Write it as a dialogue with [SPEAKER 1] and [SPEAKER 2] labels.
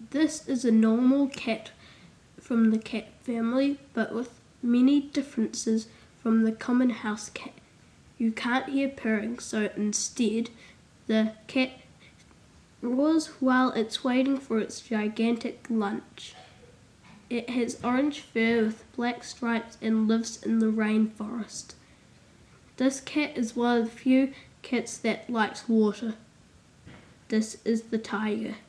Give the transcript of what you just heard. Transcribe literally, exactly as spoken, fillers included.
[SPEAKER 1] This is a normal cat from the cat family, but with many differences from the common house cat. You can't hear purring, so instead the cat roars while it's waiting for its gigantic lunch. It has orange fur with black stripes and lives in the rainforest. This cat is one of the few cats that likes water. This is the tiger.